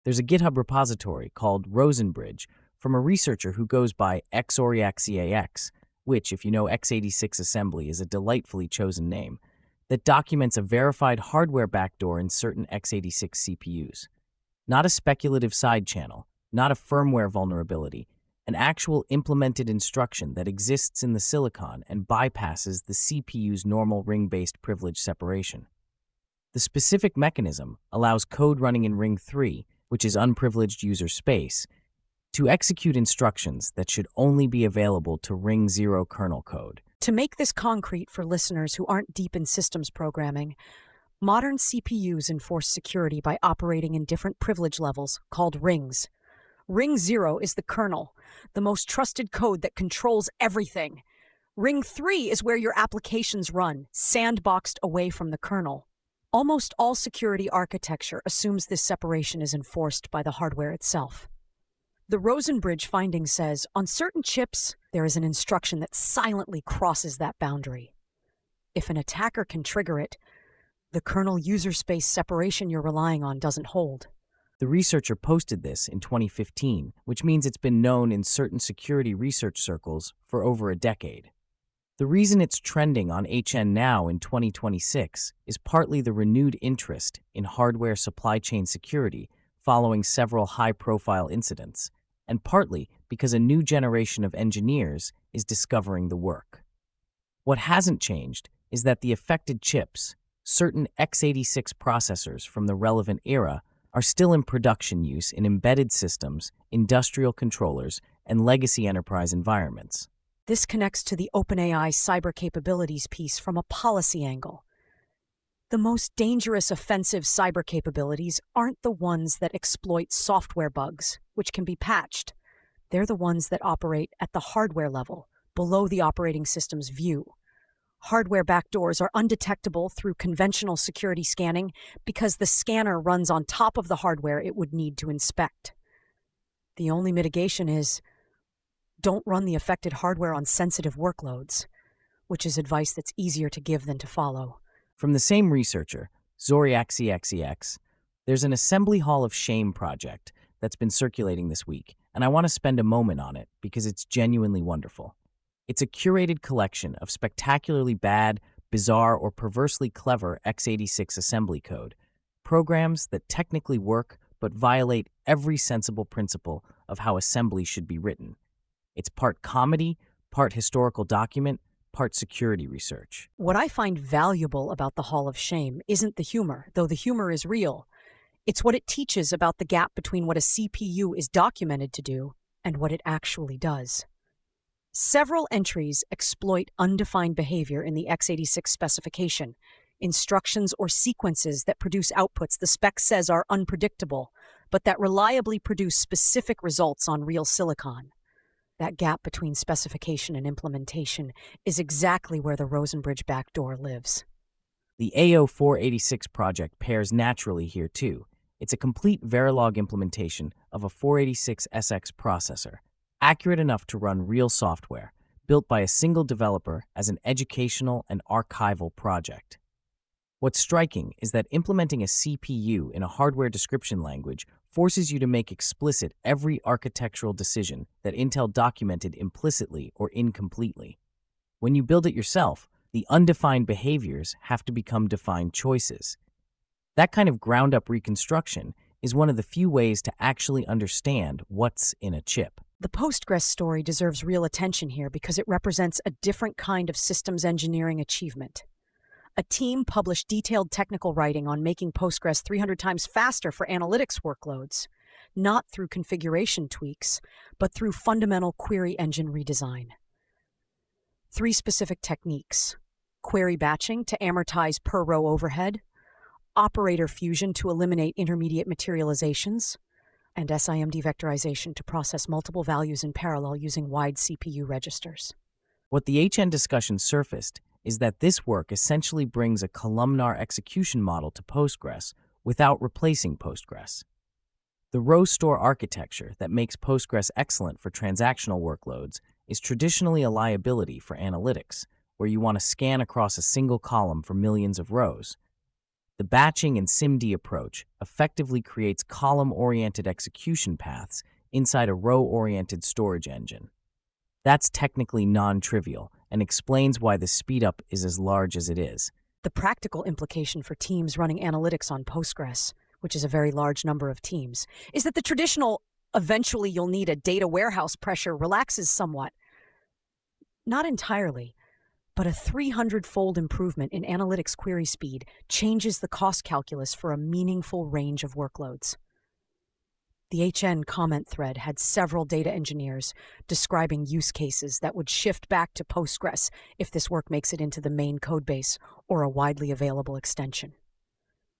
There's a GitHub repository called Rosenbridge from a researcher who goes by XORIACAX, which, if you know x86 assembly, is a delightfully chosen name, that documents a verified hardware backdoor in certain x86 CPUs. Not a speculative side channel, not a firmware vulnerability, an actual implemented instruction that exists in the silicon and bypasses the CPU's normal ring-based privilege separation. The specific mechanism allows code running in Ring 3, which is unprivileged user space, to execute instructions that should only be available to Ring 0 kernel code. To make this concrete for listeners who aren't deep in systems programming, modern CPUs enforce security by operating in different privilege levels called rings. Ring 0 is the kernel, the most trusted code that controls everything. Ring 3 is where your applications run, sandboxed away from the kernel. Almost all security architecture assumes this separation is enforced by the hardware itself. The Rosenbridge finding says, on certain chips, there is an instruction that silently crosses that boundary. If an attacker can trigger it, the kernel user space separation you're relying on doesn't hold. The researcher posted this in 2015, which means it's been known in certain security research circles for over a decade. The reason it's trending on HN Now in 2026 is partly the renewed interest in hardware supply chain security following several high-profile incidents, and partly because a new generation of engineers is discovering the work. What hasn't changed is that the affected chips, certain x86 processors from the relevant era, are still in production use in embedded systems, industrial controllers, and legacy enterprise environments. This connects to the OpenAI cyber capabilities piece from a policy angle. The most dangerous offensive cyber capabilities aren't the ones that exploit software bugs, which can be patched. They're the ones that operate at the hardware level, below the operating system's view. Hardware backdoors are undetectable through conventional security scanning because the scanner runs on top of the hardware it would need to inspect. The only mitigation is, don't run the affected hardware on sensitive workloads, which is advice that's easier to give than to follow. From the same researcher, XORIACAX, there's an Assembly Hall of Shame project that's been circulating this week, and I want to spend a moment on it because it's genuinely wonderful. It's a curated collection of spectacularly bad, bizarre, or perversely clever x86 assembly code, programs that technically work but violate every sensible principle of how assembly should be written. It's part comedy, part historical document, part security research. What I find valuable about the Hall of Shame isn't the humor, though the humor is real. It's what it teaches about the gap between what a CPU is documented to do and what it actually does. Several entries exploit undefined behavior in the x86 specification, instructions or sequences that produce outputs the spec says are unpredictable, but that reliably produce specific results on real silicon. That gap between specification and implementation is exactly where the Rosenbridge backdoor lives. The AO486 project pairs naturally here too. It's a complete Verilog implementation of a 486SX processor, accurate enough to run real software, built by a single developer as an educational and archival project. What's striking is that implementing a CPU in a hardware description language forces you to make explicit every architectural decision that Intel documented implicitly or incompletely. When you build it yourself, the undefined behaviors have to become defined choices. That kind of ground-up reconstruction is one of the few ways to actually understand what's in a chip. The Postgres story deserves real attention here because it represents a different kind of systems engineering achievement. A team published detailed technical writing on making Postgres 300 times faster for analytics workloads, not through configuration tweaks, but through fundamental query engine redesign. 3 specific techniques: query batching to amortize per-row overhead, operator fusion to eliminate intermediate materializations, and SIMD vectorization to process multiple values in parallel using wide CPU registers. What the HN discussion surfaced is that this work essentially brings a columnar execution model to Postgres without replacing Postgres. The row store architecture that makes Postgres excellent for transactional workloads is traditionally a liability for analytics, where you want to scan across a single column for millions of rows. The batching and SIMD approach effectively creates column-oriented execution paths inside a row-oriented storage engine. That's technically non-trivial and explains why the speedup is as large as it is. The practical implication for teams running analytics on Postgres, which is a very large number of teams, is that the traditional "eventually you'll need a data warehouse" pressure relaxes somewhat. Not entirely, but a 300-fold improvement in analytics query speed changes the cost calculus for a meaningful range of workloads. The HN comment thread had several data engineers describing use cases that would shift back to Postgres if this work makes it into the main codebase or a widely available extension.